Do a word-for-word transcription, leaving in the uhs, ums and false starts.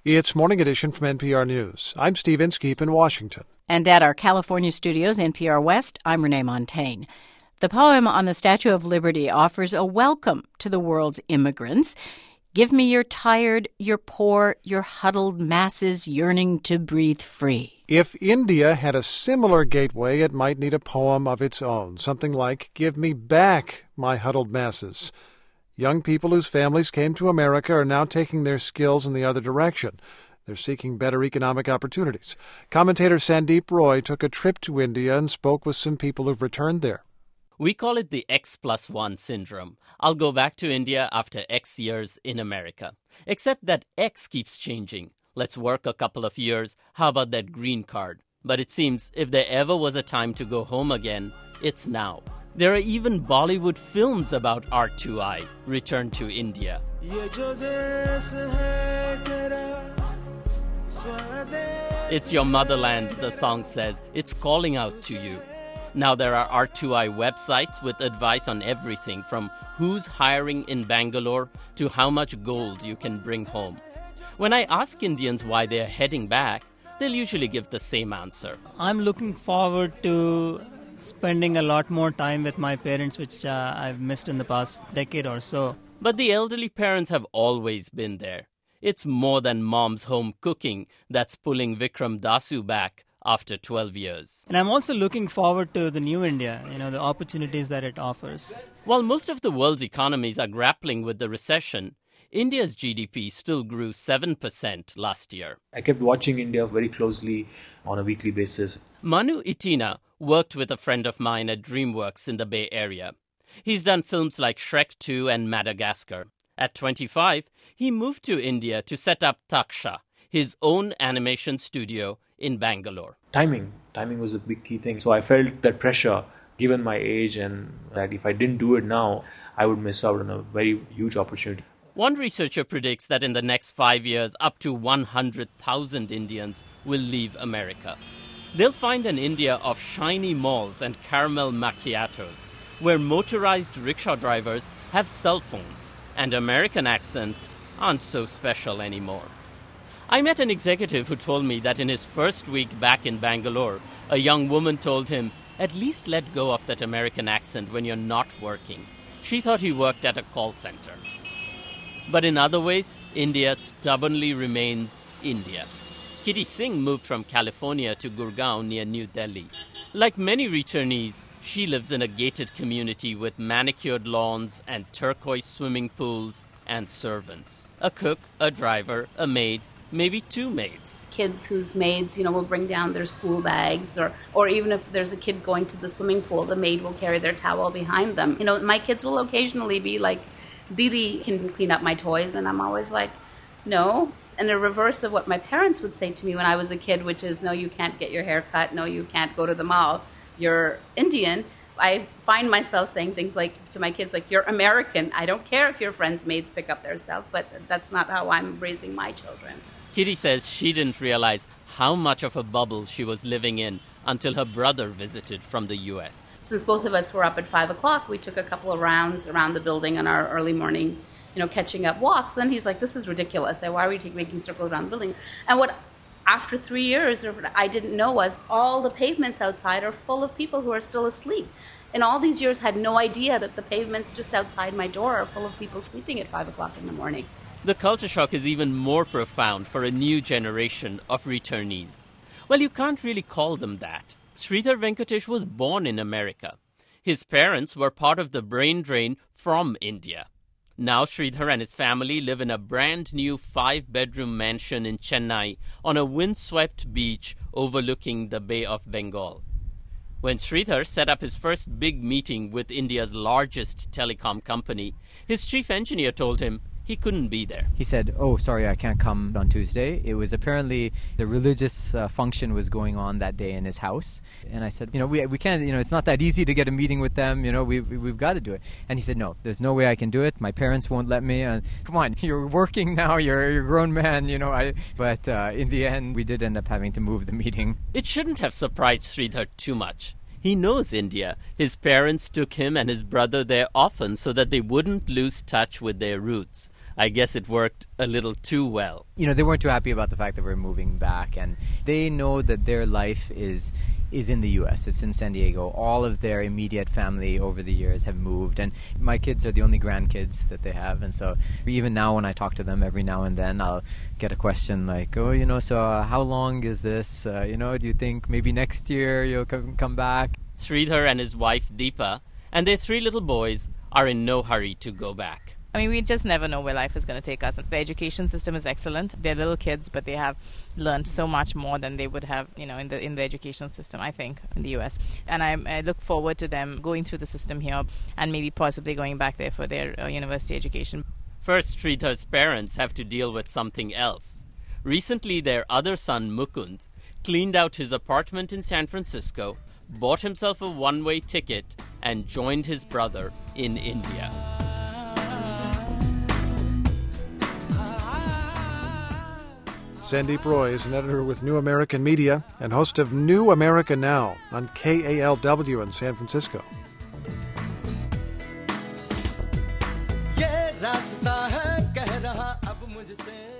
It's Morning Edition from N P R News. I'm Steve Inskeep in Washington. And at our California studios, N P R West, I'm Renee Montaigne. The poem on the Statue of Liberty offers a welcome to the world's immigrants. Give me your tired, your poor, your huddled masses yearning to breathe free. If India had a similar gateway, it might need a poem of its own, something like, Give me back my huddled masses. Young people whose families came to America are now taking their skills in the other direction. They're seeking better economic opportunities. Commentator Sandeep Roy took a trip to India and spoke with some people who've returned there. We call it the X plus one syndrome. I'll go back to India after X years in America. Except that X keeps changing. Let's work a couple of years. How about that green card? But it seems if there ever was a time to go home again, it's now. There are even Bollywood films about R two I, Return to India. It's your motherland, the song says. It's calling out to you. Now there are R two I websites with advice on everything from who's hiring in Bangalore to how much gold you can bring home. When I ask Indians why they're heading back, they'll usually give the same answer. I'm looking forward to spending a lot more time with my parents, which uh, I've missed in the past decade or so. But the elderly parents have always been there. It's more than mom's home cooking that's pulling Vikram Dasu back after twelve years. And I'm also looking forward to the new India, you know, the opportunities that it offers. While most of the world's economies are grappling with the recession, India's G D P still grew seven percent last year. I kept watching India very closely on a weekly basis. Manu Itina worked with a friend of mine at DreamWorks in the Bay Area. He's done films like Shrek two and Madagascar. At twenty-five, he moved to India to set up Taksha, his own animation studio in Bangalore. Timing. Timing was a big key thing. So I felt that pressure, given my age, and that if I didn't do it now, I would miss out on a very huge opportunity. One researcher predicts that in the next five years, up to one hundred thousand Indians will leave America. They'll find an India of shiny malls and caramel macchiatos, where motorized rickshaw drivers have cell phones, and American accents aren't so special anymore. I met an executive who told me that in his first week back in Bangalore, a young woman told him, at least let go of that American accent when you're not working. She thought he worked at a call center. But in other ways, India stubbornly remains India. Kitty Singh moved from California to Gurgaon near New Delhi. Like many returnees, she lives in a gated community with manicured lawns and turquoise swimming pools and servants. A cook, a driver, a maid, maybe two maids. Kids whose maids, you know, will bring down their school bags, or, or even if there's a kid going to the swimming pool, the maid will carry their towel behind them. You know, my kids will occasionally be like, Didi can clean up my toys, and I'm always like, no. And the reverse of what my parents would say to me when I was a kid, which is, no, you can't get your hair cut, no, you can't go to the mall, you're Indian. I find myself saying things like to my kids, like, you're American. I don't care if your friends' maids pick up their stuff, but that's not how I'm raising my children. Kitty says she didn't realize how much of a bubble she was living in until her brother visited from the U S. Since both of us were up at five o'clock, we took a couple of rounds around the building on our early morning, you know, catching up walks. Then he's like, this is ridiculous. Why are we taking, making circles around the building? And what, after three years, or what I didn't know was all the pavements outside are full of people who are still asleep. In all these years, had no idea that the pavements just outside my door are full of people sleeping at five o'clock in the morning. The culture shock is even more profound for a new generation of returnees. Well, you can't really call them that. Sridhar Venkatesh was born in America. His parents were part of the brain drain from India. Now Sridhar and his family live in a brand new five-bedroom mansion in Chennai on a windswept beach overlooking the Bay of Bengal. When Sridhar set up his first big meeting with India's largest telecom company, his chief engineer told him he couldn't be there. He said, oh, sorry, I can't come on Tuesday. It was apparently the religious uh, function was going on that day in his house. And I said, you know, we we can't, you know, it's not that easy to get a meeting with them. You know, we, we, we've got to do it. And he said, no, there's no way I can do it. My parents won't let me. And come on, you're working now. You're, you're a grown man, you know. I. But uh, in the end, we did end up having to move the meeting. It shouldn't have surprised Sridhar too much. He knows India. His parents took him and his brother there often so that they wouldn't lose touch with their roots. I guess it worked a little too well. You know, they weren't too happy about the fact that we're moving back, and they know that their life is is in the U S. It's in San Diego. All of their immediate family over the years have moved, and my kids are the only grandkids that they have. And so even now when I talk to them, every now and then I'll get a question like, oh, you know, so uh, how long is this? Uh, you know, do you think maybe next year you'll come, come back? Sridhar and his wife Deepa and their three little boys are in no hurry to go back. I mean, we just never know where life is going to take us. The education system is excellent. They're little kids, but they have learned so much more than they would have, you know, in the in the educational system, I think, in the U S. And I, I look forward to them going through the system here and maybe possibly going back there for their uh, university education. First, Sridhar's parents have to deal with something else. Recently, their other son, Mukund, cleaned out his apartment in San Francisco, bought himself a one-way ticket, and joined his brother in India. Sandeep Roy is an editor with New American Media and host of New America Now on K A L W in San Francisco. ये रास्ता है कह रहा अब मुझसे